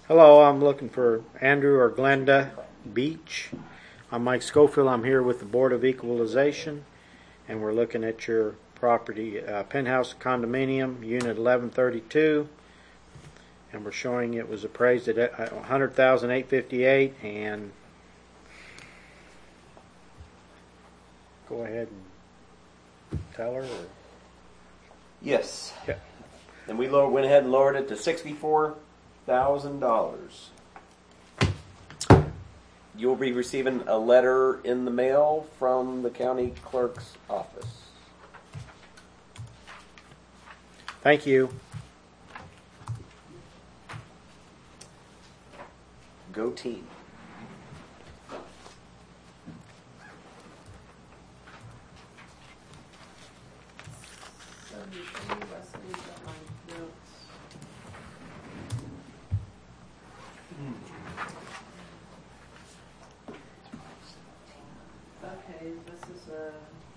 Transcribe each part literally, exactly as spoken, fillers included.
Hello, I'm looking for Andrew or Glenda Beach. I'm Mike Schofield. I'm here with the Board of Equalization, and we're looking at your property, uh, penthouse condominium, unit eleven thirty-two, and we're showing it was appraised at one hundred thousand eight hundred fifty-eight. And go ahead and tell her. Or? Yes. Yeah. And we lower, went ahead and lowered it to sixty-four thousand dollars. You'll be receiving a letter in the mail from the county clerk's office. Thank you. Go team. Okay, this is a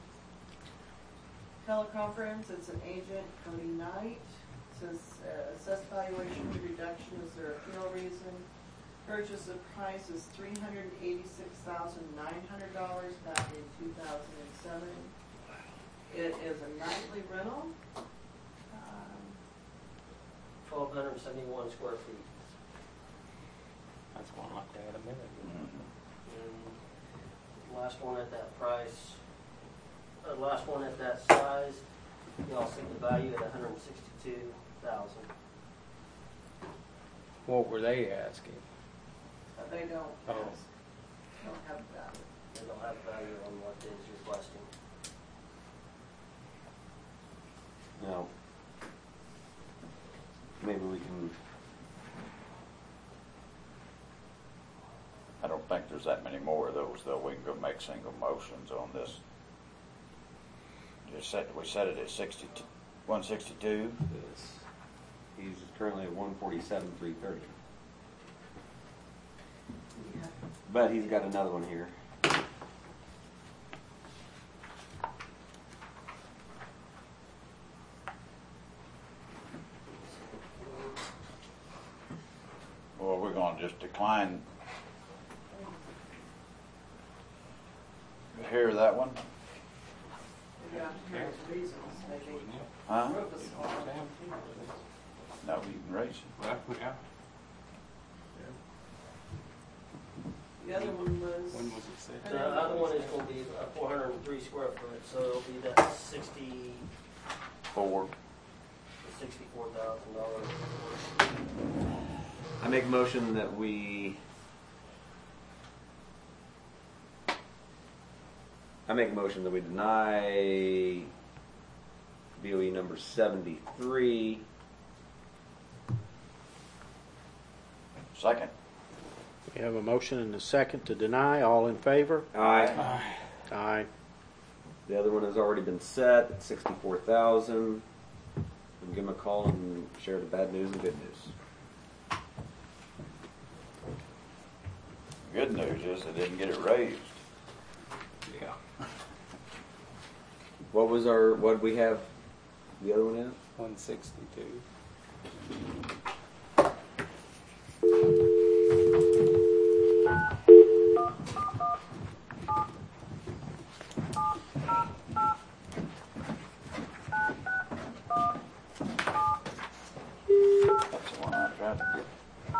teleconference. It's an agent, Cody Knight. It says uh, assessed valuation reduction is their appeal reason. Purchase of price is three hundred eighty-six thousand nine hundred dollars back in two thousand seven. It is a nightly rental. Um, twelve hundred seventy-one square feet. That's one like that a minute. And last one at that price, uh, last one at that size, y'all see the value at one hundred sixty-two thousand. What were they asking? uh, they don't, Oh. ask, don't have that. They don't have value on what is requesting. Now, maybe we can. I don't think there's that many more of those, though. We can go make single motions on this. Just set, we set it at sixty, one sixty-two. This. He's currently at one forty-seven three thirty. Yeah. But he's got another one here. Well, we're going to just decline. Hear that one? Yeah, here's reasons, maybe. Huh? Roof is small. No, you can raise it. Well, yeah. The other one was. When was it set? The other one is going to be uh, four hundred three square foot, so it'll be that sixty, Four. sixty-four thousand dollars. I make a motion that we. I make a motion that we deny B O E number seventy-three. Second. We have a motion and a second to deny. All in favor? Aye. Aye. The other one has already been set at sixty-four thousand. Give them a call and share the bad news and good news. Good news is they didn't get it raised. Yeah. What was our? What did we have? The other one in? one sixty-two. That's the one I tried to get.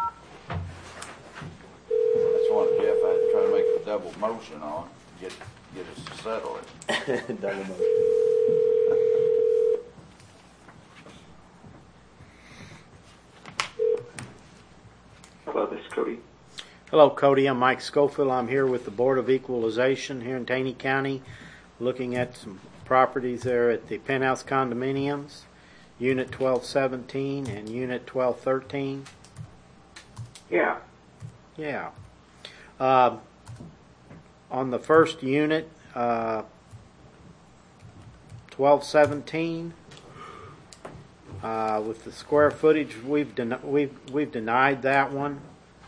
That's the one Jeff had to try to make a double motion on to get get us to settle it. Double motion. Hello, this is Cody. Hello, Cody. I'm Mike Schofield. I'm here with the Board of Equalization here in Taney County, looking at some properties there at the penthouse condominiums, Unit twelve seventeen and Unit twelve thirteen. Yeah. Yeah. Uh, on the first unit, uh, twelve seventeen, uh, with the square footage, we've den- we've we've denied that one.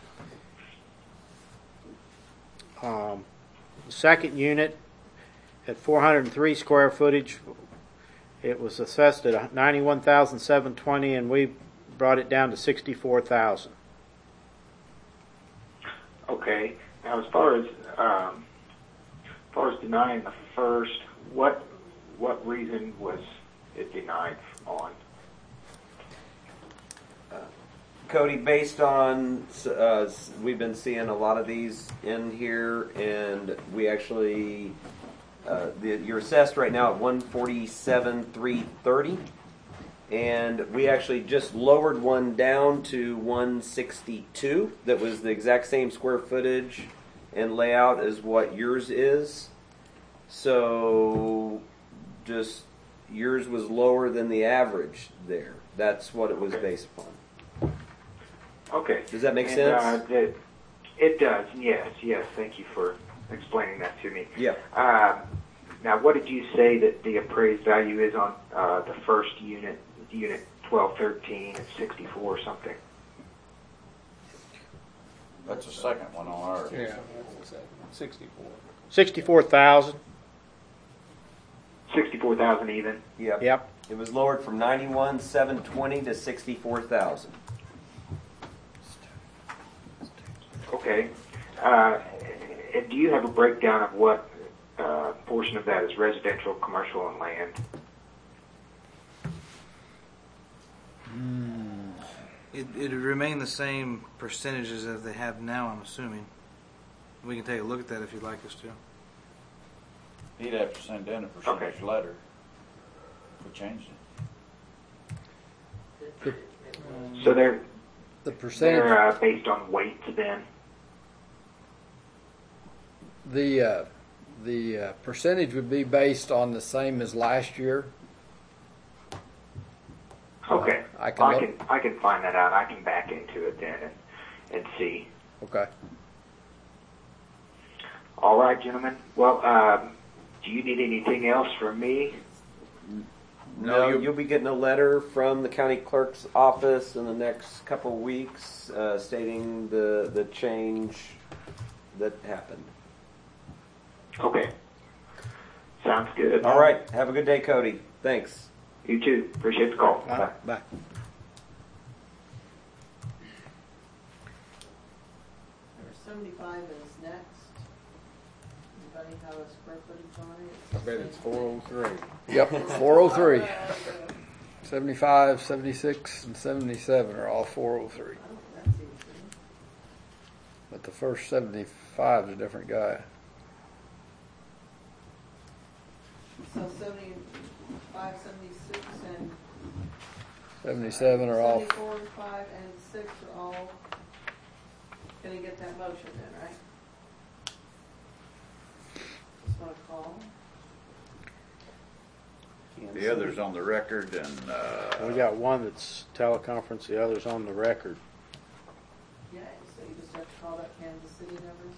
Um, second unit at four hundred three square footage, it was assessed at ninety-one thousand seven hundred twenty, and we brought it down to sixty-four thousand. Okay. Now, as far as um, as far as denying the first, what what reason was it denied on? Cody, based on, uh, we've been seeing a lot of these in here, and we actually, uh, the, you're assessed right now at one forty-seven three thirty, and we actually just lowered one down to one sixty-two. That was the exact same square footage and layout as what yours is. So, just yours was lower than the average there. That's what it was based upon. Okay. Does that make and, sense? Uh, that, it does. Yes. Yes. Thank you for explaining that to me. Yeah. Uh, now, what did you say that the appraised value is on uh, the first unit, unit twelve thirteen at sixty-four or something? That's the second one on ours. Yeah, that's sixty-four. Sixty-four thousand. Sixty-four thousand even. Yep. Yep. It was lowered from ninety-one seven twenty to sixty-four thousand. Okay. Uh, and do you have a breakdown of what uh, portion of that is residential, commercial, and land? It it'd remain the same percentages as they have now, I'm assuming. We can take a look at that if you'd like us to. He'd have to send in a percentage Okay. letter. We changed it. So they're The percentage, they're uh, based on weights then. the uh, the uh, percentage would be based on the same as last year. Okay. I can I look- can I can find that out. I can back into it then and and see. Okay. All right, gentlemen. Well, um, do you need anything else from me? No, you- you'll be getting a letter from the county clerk's office in the next couple of weeks uh, stating the, the change that happened. Okay. Sounds good. All right. Have a good day, Cody. Thanks. You too. Appreciate the call. Bye. Bye. Number seventy-five is next. Anybody have a square footage on it? I bet it's four oh three. Yep. four oh three. seventy-five, seventy-six, and seventy-seven are all four oh three. Oh, that's easy. But the first seventy-five is a different guy. So seventy-five, seventy-six, and seventy-seven are all. seventy-four, five, and six are all gonna get that motion then, right? Just wanna call. The other's on the record, and uh, We got one that's teleconference, the other's on the record. Yeah, so you just have to call that Kansas City numbers.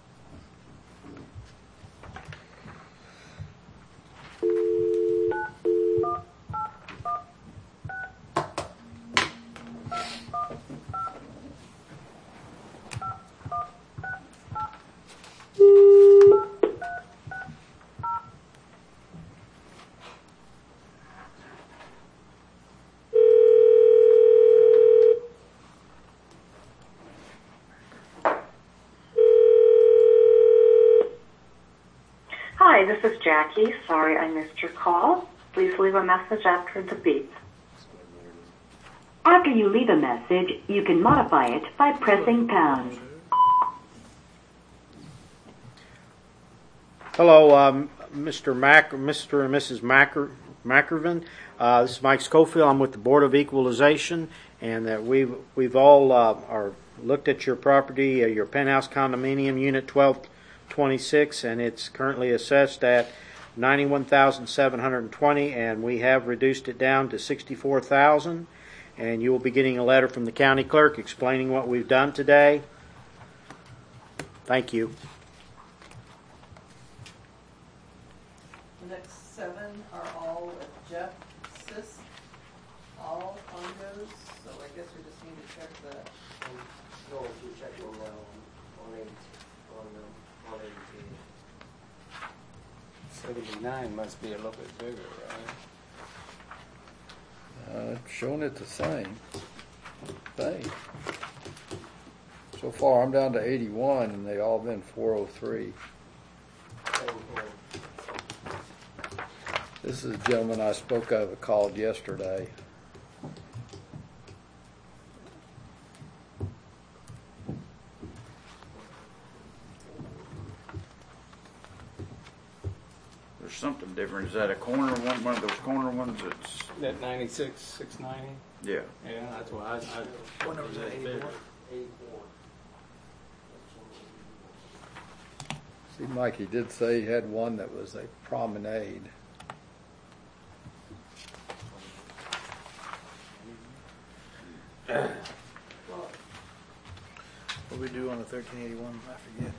Hi, this is Jackie. Sorry I missed your call. Please leave a message after the beep. After you leave a message, you can modify it by pressing pound. Hello, um, Mister Mac, Mister and Missus Macker, Mackervin. Uh, this is Mike Schofield. I'm with the Board of Equalization, and that we've we've all uh, are looked at your property, uh, your penthouse condominium, Unit twelve twenty-six, and it's currently assessed at ninety-one thousand seven hundred twenty, and we have reduced it down to sixty-four thousand. And you will be getting a letter from the county clerk explaining what we've done today. Thank you. The next seven are all at Jeff Sis, all condos, so I guess we just need to check the, I'm going to check them now on, on eight, on, um, on eighteen. Seventy-nine must be a little bit bigger, right? Uh, it's showing it the same thing. So far, I'm down to eighty-one, and they all been four oh three. This is a gentleman I spoke of that called yesterday. There's something different. Is that a corner one, one of those corner ones that's, That ninety-six, six ninety? yeah. Yeah, that's why I, I. What number is that, eighty-four? Eighty-four. See, Mike, he did say he had one that was a promenade. Well, What do we do on the thirteen eighty-one? I forget.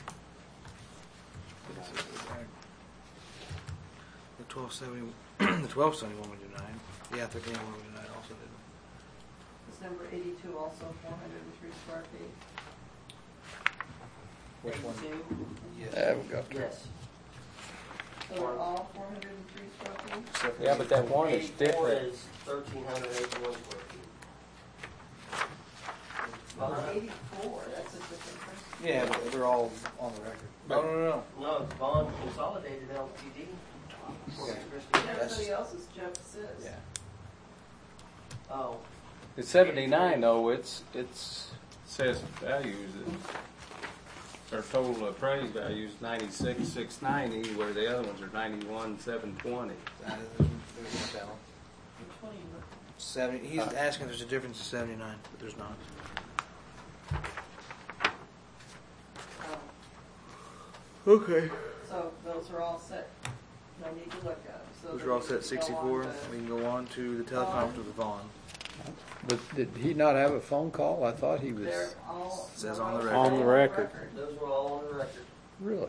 The twelve seventy, the twelve seventy-one we denied. Yeah, thirteen eighty-one we denied also, didn't is number eighty-two also four hundred and three square feet? we? Which one? eighty-two? Yes. There we go. Yes. So they're all four hundred and three square feet? Except for Yeah, but that one is Eighty-four different. is thirteen hundred eighty-one square feet. Well, eighty-four, that's a different person. Yeah, but they're all on the record. No, no, no, no. No, it's bond consolidated L T D. Everybody else is Jeff Sis. Yeah. Oh, It's seventy-nine though, it's, it's, says values, that- our total appraised value is ninety-six, six ninety, where the other ones are ninety-one, seven twenty. That is- There's no tell. Which one are you looking Seventy, he's asking if there's a difference in seventy-nine, but there's not. at? Okay. So those are all set, no need to look at them. So Those then are all we set can go sixty-four. on to- We can go on to the teleconference with Vaughn. But did he not have a phone call? I thought he was. They're all. Says they're on the all record. On the record. those were all on the record. Really?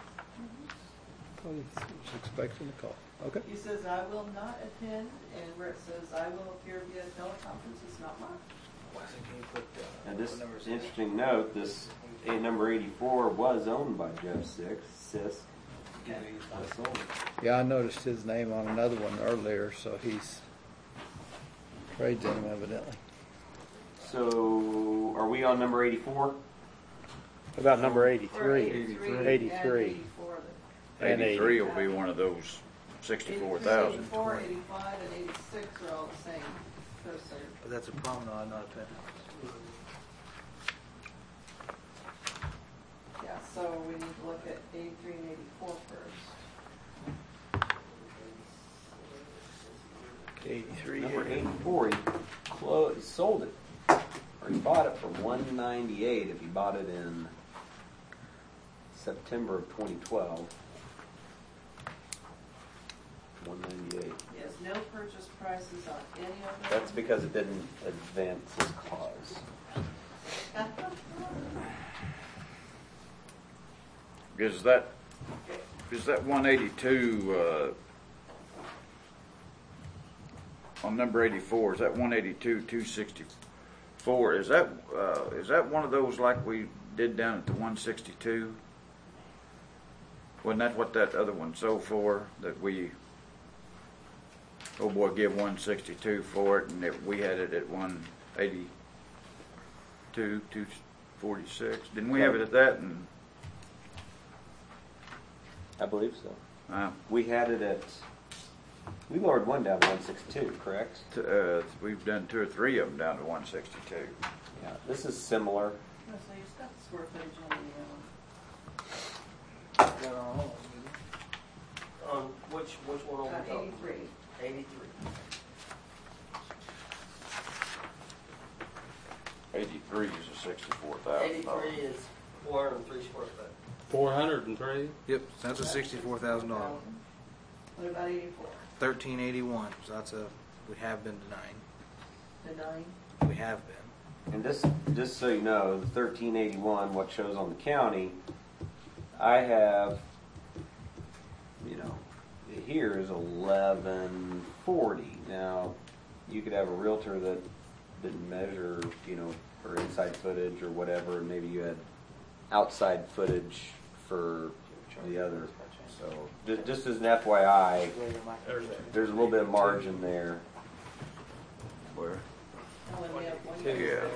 I thought he was expecting a call. Okay. He says, I will not attend, and where it says, I will appear via teleconference, it's not mine. And this interesting note, this a number eighty-four was owned by Jeff Six, Sis. That's sold. Yeah, I noticed his name on another one earlier, so he's trades in him evidently. So, are we on number eighty-four? About number Or eighty-three. eighty-three. eighty-three. And eighty-four. that- And eighty. Eighty-three will be one of those sixty-four thousand. Eighty-four, eighty-five, and eighty-six are all the same person. But that's a promenade, not a penthouse. Yeah, so we need to look at eighty-three and eighty-four first. Eighty-three. Number eighty-four, he clo- he sold it, or he bought it for one ninety-eight if he bought it in September of twenty twelve. one ninety-eight. Yes, no purchase prices on any of them. That's because it didn't advance his cause. Is that, is that one eighty-two, uh, on number eighty-four, is that one eighty-two, two sixty-four, is that, uh, is that one of those like we did down at the one sixty-two? Wasn't that what that other one sold for, that we, oh boy, give one sixty-two for it, and it, we had it at one eighty-two, two forty-six, didn't we have it at that, and, I believe so. uh, We had it at, we lowered one down to one sixty-two, correct? t- uh, we've done two or three of them down to one sixty-two. Yeah, this is similar. Oh, so you've got the square footage on the, Got on all of On which, which one uh, are on we talking? eighty-three. Eighty-three. Eighty-three is a sixty-four thousand dollars. Eighty-three is four hundred and three square foot. Four hundred and three? them. Yep, that's a sixty-four thousand dollars. What about eighty-four? Thirteen eighty-one, so that's a, we have been denying. Denying? We have been. And just, just so you know, the thirteen eighty-one, what shows on the county, I have, you know, here is eleven forty. Now, you could have a realtor that didn't measure, you know, for inside footage or whatever, and maybe you had outside footage for the other. So, ju- just as an F Y I, there's a little bit of margin there. Where? Oh, and we have one. Yeah.